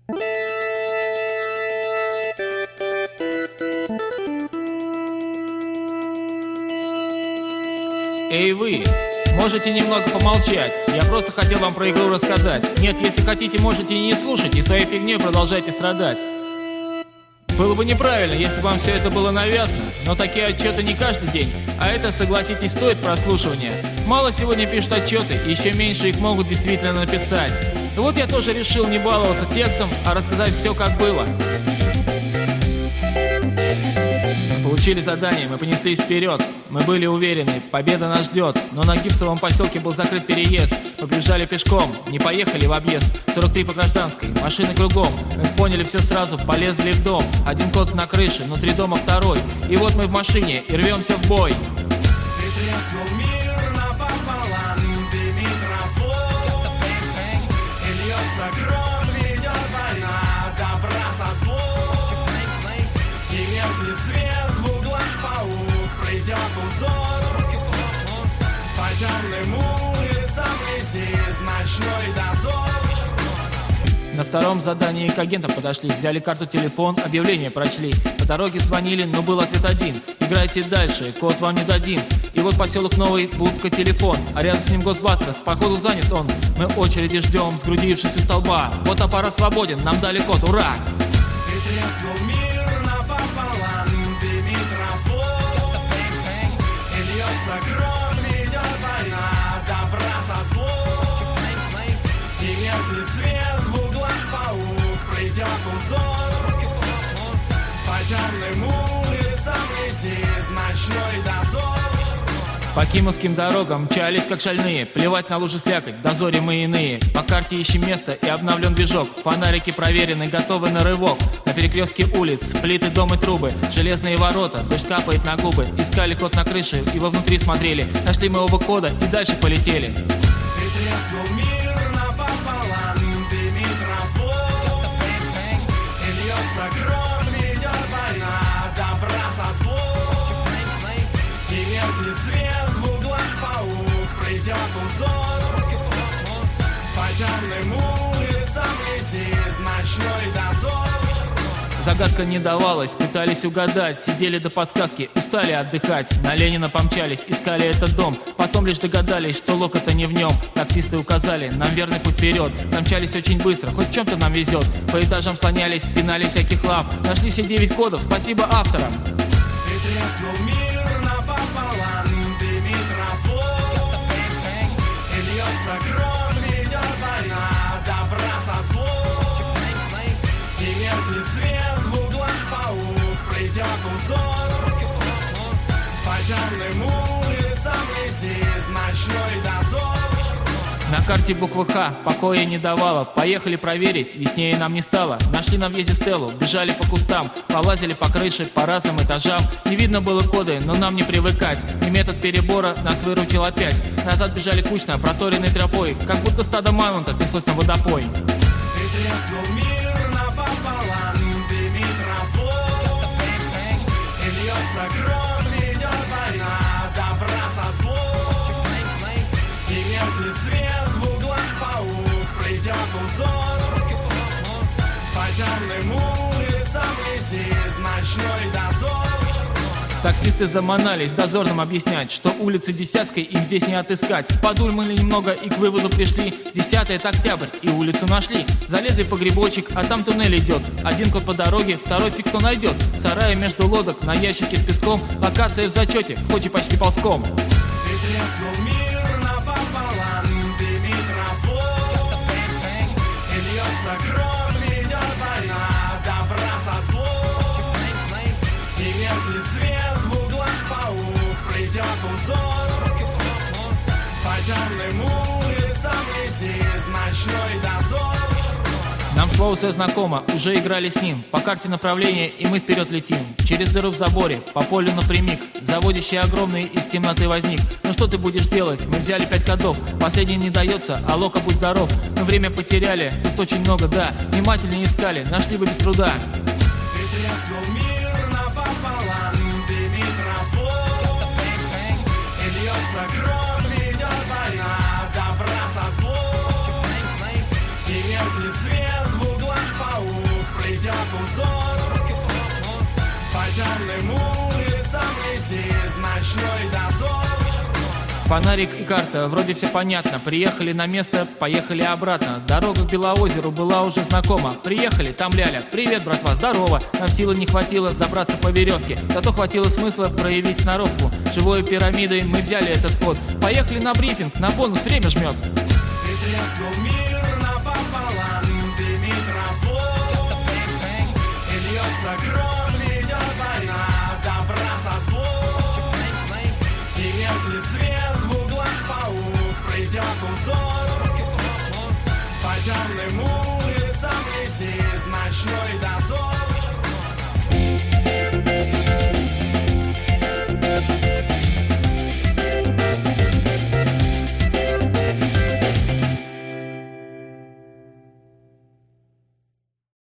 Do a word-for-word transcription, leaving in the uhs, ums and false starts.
Эй вы, можете немного помолчать? Я просто хотел вам про игру рассказать. Нет, если хотите, можете и не слушать, и своей фигней продолжайте страдать. Было бы неправильно, если бы вам все это было навязано, но такие отчеты не каждый день, а это, согласитесь, стоит прослушивания. Мало сегодня пишут отчеты, еще меньше их могут действительно написать. И вот я тоже решил не баловаться текстом, а рассказать все как было. Получили задание, мы понеслись вперед. Мы были уверены, победа нас ждет. Но на Гипсовом поселке был закрыт переезд. Мы бежали пешком, не поехали в объезд. сорок три по гражданской, машины кругом. Мы поняли все сразу, полезли в дом. Один кот на крыше, внутри дома второй. И вот мы в машине и рвемся в бой. По темным улицам летит ночной дозор. На втором задании к агентам подошли, взяли карту, телефон, объявление прочли. По дороге звонили, но был ответ один: играйте дальше, код вам не дадим. И вот поселок Новый, будка, телефон, а рядом с ним Госбастерс, походу занят он. Мы очереди ждем, сгрудившись у столба. Вот аппарат свободен, нам дали код, ура! И треснул мир напополам, дымит разлом. И льется кровь, идет война, добра со злом. И мертвый цвет в углах паук, придет узор. По темным улицам летит ночной дозор. По кимовским дорогам мчались как шальные. Плевать на лужи слякоть, дозоре мы иные. По карте ищем место и обновлен движок. Фонарики проверены, готовы на рывок. На перекрестке улиц, плиты, дом и трубы, железные ворота, дождь капает на губы. Искали код на крыше и вовнутри смотрели. Нашли мы оба кода и дальше полетели. И треснул мир напополам, дымит разлом. И льется кровь, идет война, добра со злом. И мертвый цвет в углах паук, придет узор. По темным улицам летит ночной дозор. Загадка не давалась, пытались угадать. Сидели до подсказки, устали отдыхать. На Ленина помчались, искали этот дом. Потом лишь догадались, что лока-то не в нем. Таксисты указали, нам верный путь вперед. Намчались очень быстро, хоть в чем-то нам везет. По этажам слонялись, пинали всяких лап. Нашли все девять кодов, спасибо авторам. И треснул мир напополам, дымит разлом. И льется кровь, идет война, добра со злом. И мертвый цвет в углах паук, придет узор. По темным улицам летит ночной дозор. На карте буква Х покоя не давала. Поехали проверить, веснее нам не стало. Нашли на въезде Стеллу, бежали по кустам. Полазили по крыше, по разным этажам. Не видно было коды, но нам не привыкать. И метод перебора нас выручил опять. Назад бежали кучно, проторенной тропой. Как будто стадо мамонтов неслось на водопой. И треснул мир напополам, дымит разлом. И льется кровь, идет война, добра со злом. И мертвый цвет в углах паук, придет узор. По темным улицам летит ночной дозор. Таксисты заманались дозорным объяснять, что улицы Десятской им здесь не отыскать. Подумали немного и к выводу пришли: десятое это октябрь, и улицу нашли. Залезли по грибочек, а там туннель идет. Один кот по дороге, второй фиг кто найдет. В сарае между лодок, на ящике с песком. Локация в зачете, хоть и почти ползком. И треснул мир напополам, дымит разлом. И льется кровь, идет война, добра со злом. И мертвый цвет в углах паук, придет узор. По темным улицам летит ночной дозор. Нам слово все знакомо, уже играли с ним. По карте направления, и мы вперед летим. Через дыру в заборе, по полю напрямик. Заводящий огромный из темноты возник. Ну что ты будешь делать? Мы взяли пять кодов. Последний не дается, а Лока, будь здоров. Мы время потеряли, тут очень много, да. Внимательнее искали, нашли бы без труда. И треснул мир напополам, дымит разлом. И льется кровь, идет война, добра со злом. И мертвый цвет в углах паук, темным улицам летит ночной дозор. Фонарик и карта, вроде все понятно. Приехали на место, поехали обратно. Дорога к Белоозеру была уже знакома. Приехали, там Ляля. Привет, братва, здорово. Нам силы не хватило забраться по веревке. Зато хватило смысла проявить сноровку. Живой пирамидой мы взяли этот код. Поехали на брифинг, на бонус время жмет. И треснул мир напополам, дымит развод. И льется кровь, идет война, добра со злом. И меркнет свет в углах паук, придет узор. По темным улицам летит ночной дозор.